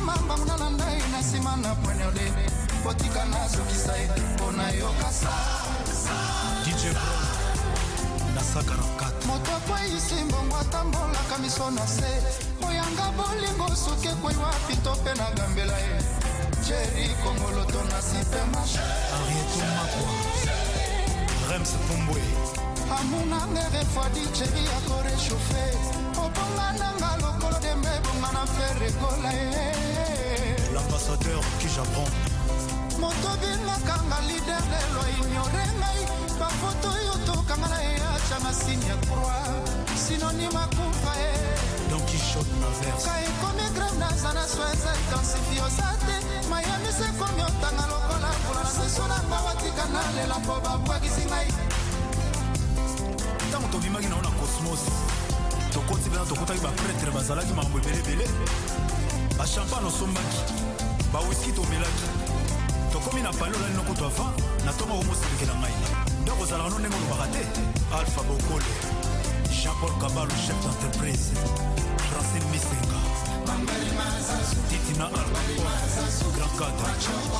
mamba muna ndai na simana pwene ode Potika nazo kisai Ona yoka sa DJ Bro Nasaka 44 Moto kwa isimbo mwatambola kamisona se Oyanga bolingo suke kwa iwapi tope na gambela e Jerry Kongoloto na sipema Arieto Makwa Rems Pumbwe Amuna ngere fwadi Jerry akore chauffé Oponga nanga lokolo de mbebonga na ferre kola e L'ambassadeur qui Japon Moto binga kanga leader lelo ignore ngai Ba foto yoto kanga na eacha na signe croix Synonyme kufa e Don Quichotte na verse Kai komi grave na zana sweza intensifio sate Miami se komi otanga lokola Kula na seso na mbawati kanale la poba bwagi singai Tango tobimaki na ona Cosmos Tokoti bena tokotaki ba prêtre bazalaki mambo ebele Ba champagne osombaki Ba whisky tomelaki Tokomi na palo la noko toava Na toma homo selekela ngai Ndoko zalaka no nengo lobaka te Alpha Bokole Jean-Paul Kabalo chef d'entreprise Francine Misenga Titina Alba Grand cadre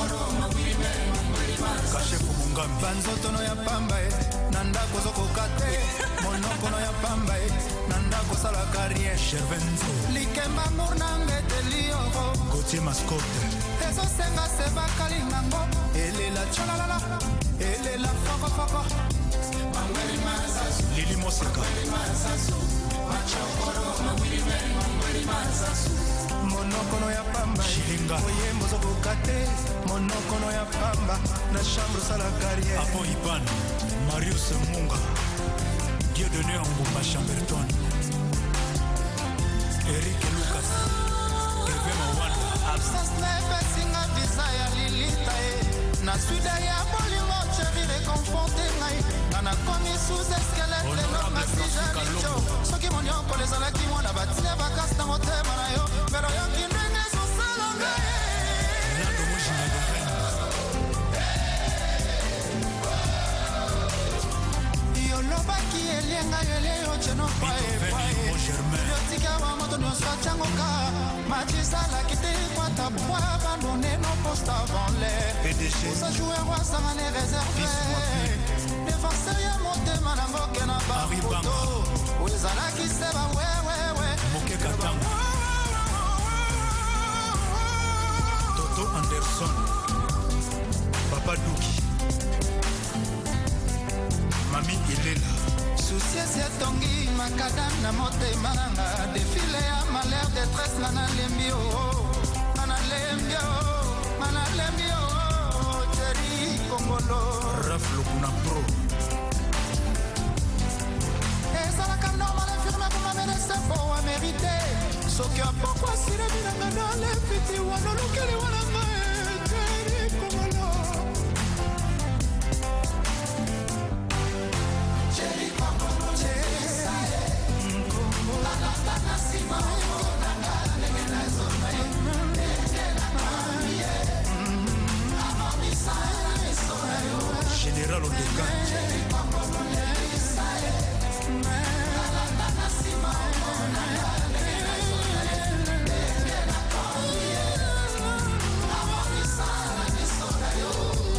Kacheko Mungambi Banzotono ya pamba e Nanda kozo kokate Monokono ya pamba e Nanda kosala carrière Gervenzo Likemba mournange delio Gauthier Mascotte Ezo senga seba kalingango Elela chalalala Elela foko foko Lili Moseka Monokono ya pamba Chilinga Oyembo zokokate Monokono ya pamba Na chambre sala carrière Apo Iban Marius Munga Dieudonné Ngumba Chamberton Eric Lucas Kevin Mawanda Absence nebe singa visa ya lilita e Na suida ya bolingo chéri reconforte ngai Nana komi sous esquelette lelo ngasi jalicho Soki monyoko lezalaki mwana batia bakasta motema na yo Pero yo kindenge sosala ngai Nando Mujina Yolobaki elienga yeleyo cheno kwa e Yotika wa moto nyonso changoka Machisala kite kwa tabwa Abandonné nos postes avant l'air PDG Osa jouer roi sans les réserver Défenseur ya motema na ngoke na bafoto Oezalaki seba we Moke Katanga Toto Anderson Papa Douki Mami Elela Soucieux etongi makadam na motema nanga Défilé ya malheur détresse na nalembi o Analembi o Analembi o Jerry Kongolo Raf Lokuna Pro Ezalaka normal infirme pour ma merece po a mérité Soki a pokwa sire binanga na lepiti Wano lukele wana mae Jerry Kongolo Jerry Kongolo Jerry Kongolo La la la na sima o Nanga nenge na zona ye Nenge na mamiye Amamisa na misona yo Général Odeka Jerry Kongolo Lerisa ye La la la na sima o Nanga nenge na zona ye Nenge na mamiye Amamisa na misona yo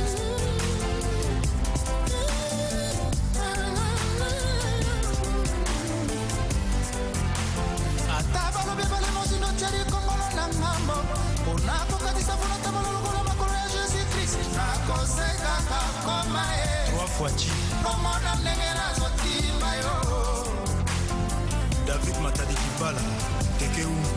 Ata balobi balemosino Jerry Kongolo na ngambo Pona kokatisa pona tabalo lokola makolo ya Jésus-Christ Nakosekaka koma e 3 fois G Komona ndenge nazotimba yo David Matadi Kibala Teke Ungu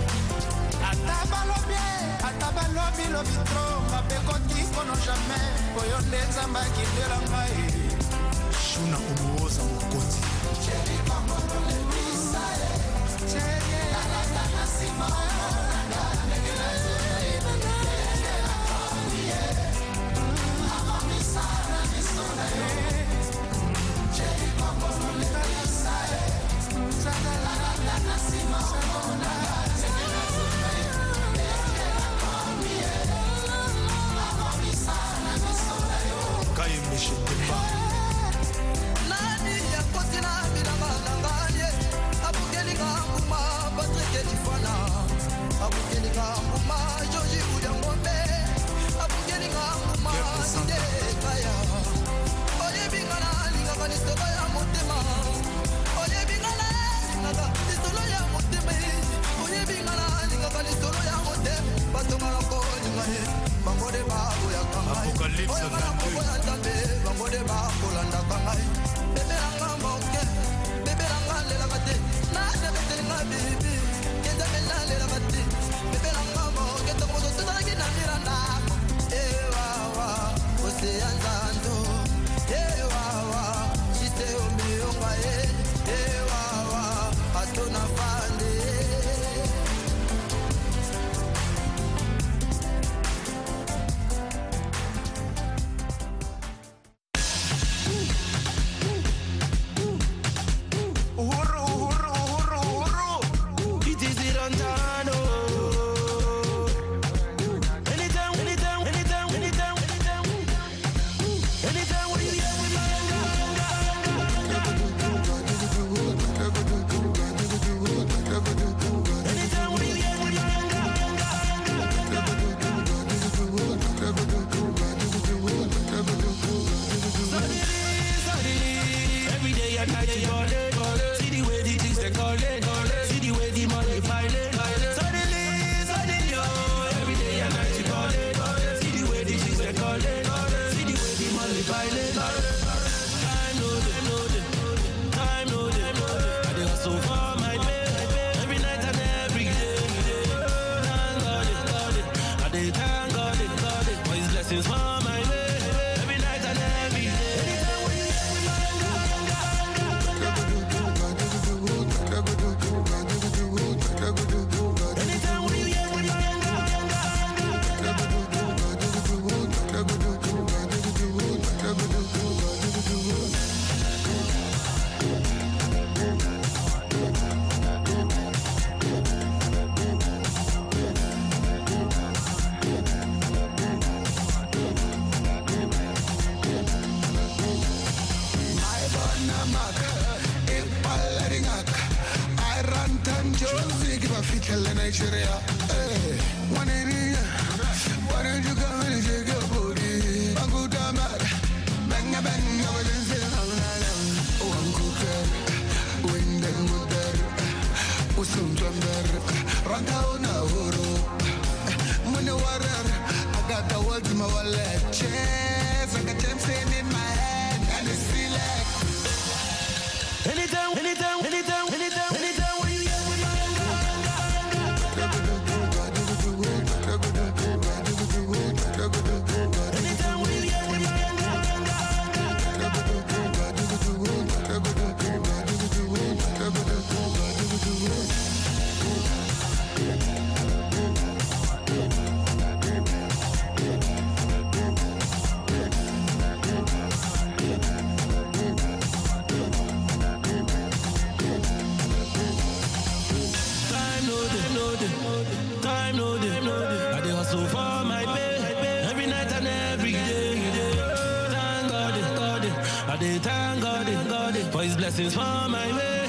Ata balobi lobi tro Mabe koti kono jamais Oyo nde nzamba kindela ngai Shuna Umuoza Mokonzi Jerry Kongolo le bisa e Jerry la la la na sima Nanga nenge na zona e Nenge na kamiye Amamisa na misona yo Jerry Kongolo le bisa e La la la na sima Nanga nenge na zona e Nenge na kamiye Amamisa na misona yo Kayembe Shetemba Nani ya kotina bila bala Nigeria, one area. Why don't you come and shake your booty? Uncle Damar, bang a bang, I was in the Uncle Kerr, wind and mother, Usum Thunder, Rantauna Huru, Munawarer, I got the words in my wallet, chairs, I got them staying in my head, and it's feel like anytime, anytime, anytime, anytime, anytime. Thank God, for His blessings for my way.